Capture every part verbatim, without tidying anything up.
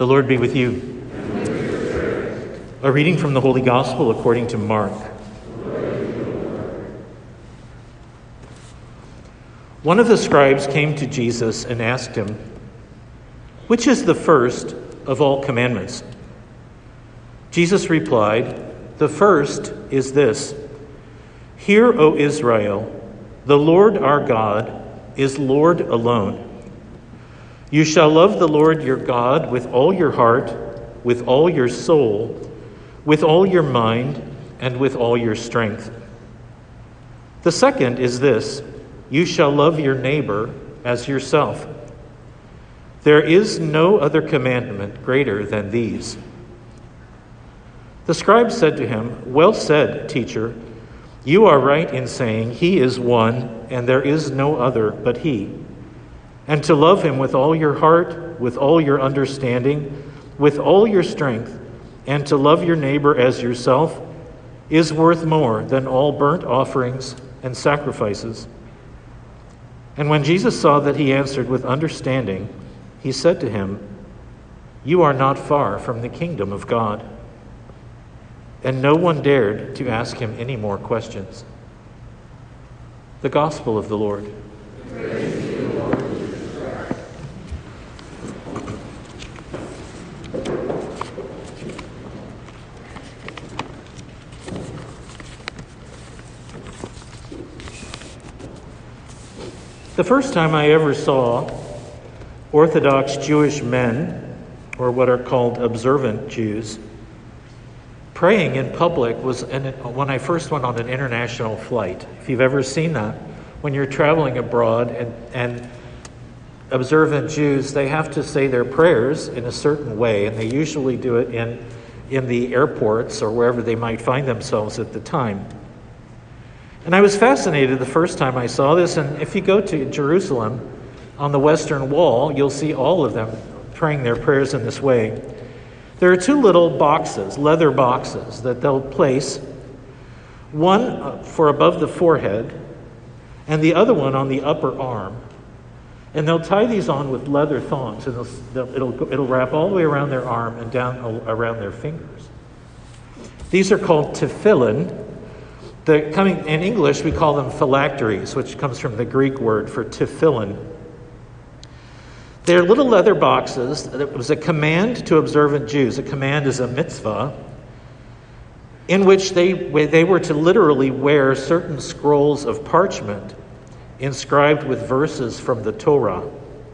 The Lord be with you. A reading from the Holy Gospel according to Mark. One of the scribes came to Jesus and asked him, "Which is the first of all commandments?" Jesus replied, "The first is this: Hear, O Israel, the Lord our God is Lord alone. You shall love the Lord your God with all your heart, with all your soul, with all your mind, and with all your strength. The second is this: you shall love your neighbor as yourself. There is no other commandment greater than these." The scribe said to him, "Well said, teacher. You are right in saying he is one, and there is no other but he. And to love him with all your heart, with all your understanding, with all your strength, and to love your neighbor as yourself is worth more than all burnt offerings and sacrifices." And when Jesus saw that he answered with understanding, he said to him, "You are not far from the kingdom of God." And no one dared to ask him any more questions. The Gospel of the Lord. Praise to you, Lord Jesus Christ. The first time I ever saw Orthodox Jewish men, or what are called observant Jews, praying in public was in, when I first went on an international flight. If you've ever seen that, when you're traveling abroad and, and observant Jews, they have to say their prayers in a certain way, and they usually do it in, in the airports or wherever they might find themselves at the time. And I was fascinated the first time I saw this, and if you go to Jerusalem, on the Western Wall, you'll see all of them praying their prayers in this way. There are two little boxes, leather boxes, that they'll place, one for above the forehead and the other one on the upper arm. And they'll tie these on with leather thongs, and they'll, they'll, it'll, it'll wrap all the way around their arm and down around their fingers. These are called tefillin. The, coming, in English, we call them phylacteries, which comes from the Greek word for tefillin. They're little leather boxes. It was a command to observant Jews. A command is a mitzvah, in which they, they were to literally wear certain scrolls of parchment inscribed with verses from the Torah.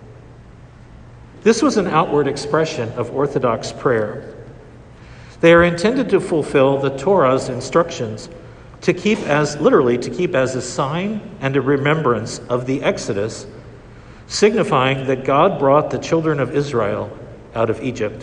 This was an outward expression of Orthodox prayer. They are intended to fulfill the Torah's instructions to keep as, literally, to keep as a sign and a remembrance of the Exodus, signifying that God brought the children of Israel out of Egypt.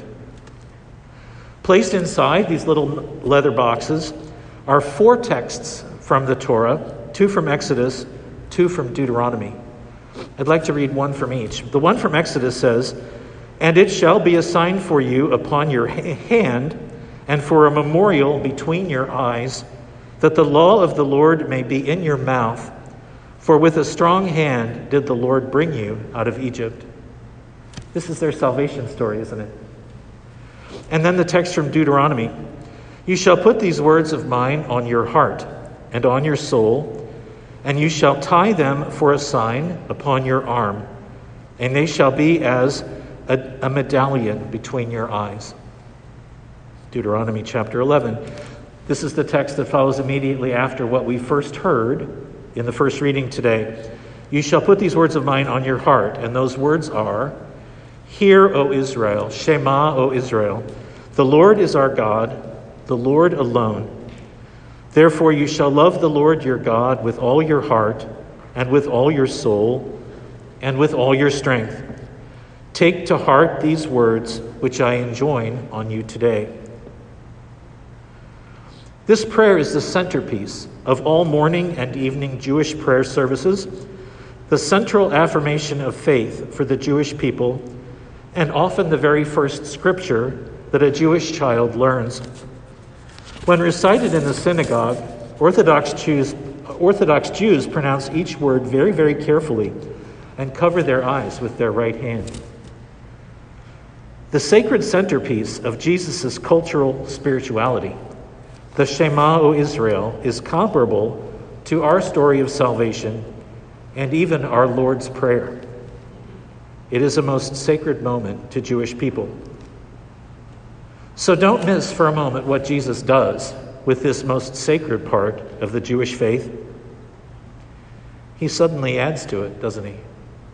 Placed inside these little leather boxes are four texts from the Torah, two from Exodus, two from Deuteronomy. I'd like to read one from each. The one from Exodus says, "And it shall be a sign for you upon your hand, and for a memorial between your eyes, that the law of the Lord may be in your mouth. For with a strong hand did the Lord bring you out of Egypt." This is their salvation story, isn't it? And then the text from Deuteronomy. "You shall put these words of mine on your heart and on your soul, and you shall tie them for a sign upon your arm, and they shall be as a, a medallion between your eyes." Deuteronomy chapter eleven. This is the text that follows immediately after what we first heard in the first reading today. "You shall put these words of mine on your heart," and those words are, "Hear, O Israel, Shema, O Israel, the Lord is our God, the Lord alone. Therefore you shall love the Lord your God with all your heart, and with all your soul, and with all your strength. Take to heart these words which I enjoin on you today." This prayer is the centerpiece of all morning and evening Jewish prayer services, the central affirmation of faith for the Jewish people, and often the very first scripture that a Jewish child learns. When recited in the synagogue, Orthodox Jews, Orthodox Jews pronounce each word very, very carefully and cover their eyes with their right hand. The sacred centerpiece of Jesus' cultural spirituality, the Shema, O Israel, is comparable to our story of salvation and even our Lord's Prayer. It is a most sacred moment to Jewish people. So don't miss for a moment what Jesus does with this most sacred part of the Jewish faith. He suddenly adds to it, doesn't he?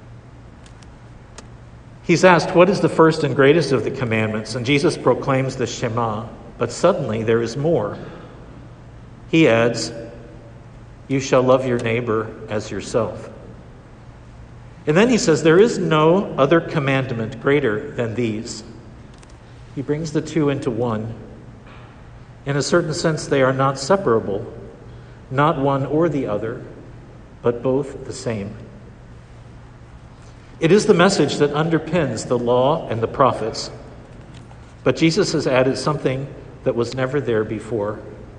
He's asked, what is the first and greatest of the commandments? And Jesus proclaims the Shema, but suddenly there is more. He adds, you shall love your neighbor as yourself. And then he says, there is no other commandment greater than these. He brings the two into one. In a certain sense, they are not separable, not one or the other, but both the same. It is the message that underpins the law and the prophets, but Jesus has added something that was never there before.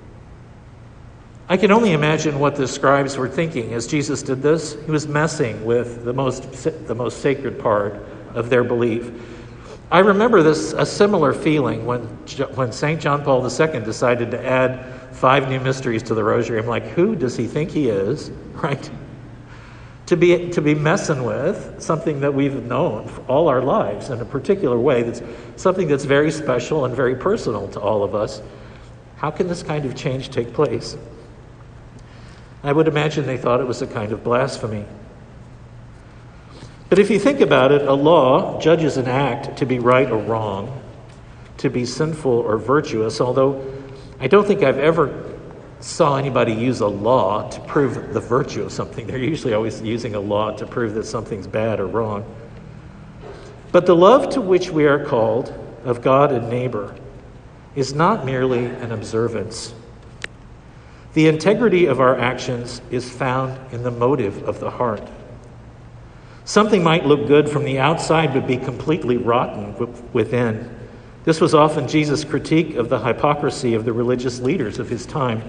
I can only imagine what the scribes were thinking as Jesus did this. He was messing with the most the most sacred part of their belief. I remember this a similar feeling when when Saint John Paul the Second decided to add five new mysteries to the Rosary. I'm like, who does he think he is, right? To be to be messing with something that we've known for all our lives in a particular way, that's something that's very special and very personal to all of us. How can this kind of change take place? I would imagine they thought it was a kind of blasphemy. But if you think about it, a law judges an act to be right or wrong, to be sinful or virtuous, although I don't think I've ever saw anybody use a law to prove the virtue of something. They're usually always using a law to prove that something's bad or wrong. But the love to which we are called of God and neighbor is not merely an observance. The integrity of our actions is found in the motive of the heart. Something might look good from the outside but be completely rotten within. This was often Jesus' critique of the hypocrisy of the religious leaders of his time.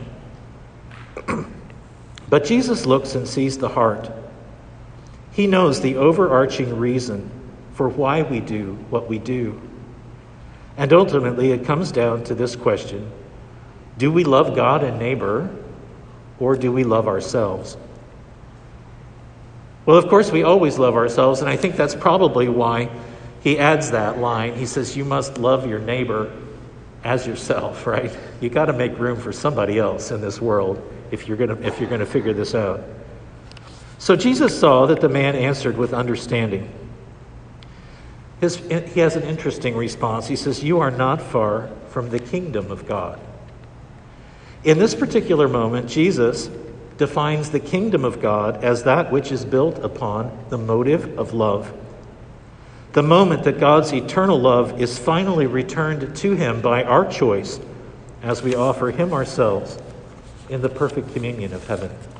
But Jesus looks and sees the heart. He knows the overarching reason for why we do what we do. And ultimately, it comes down to this question: do we love God and neighbor, or do we love ourselves? Well, of course, we always love ourselves, and I think that's probably why he adds that line. He says, you must love your neighbor as yourself, right? You got to make room for somebody else in this world if you're going to if you're going to figure this out. So Jesus saw that the man answered with understanding. His, he has an interesting response. He says, you are not far from the kingdom of God. In this particular moment, Jesus defines the kingdom of God as that which is built upon the motive of love. The moment that God's eternal love is finally returned to him by our choice as we offer him ourselves in the perfect communion of heaven.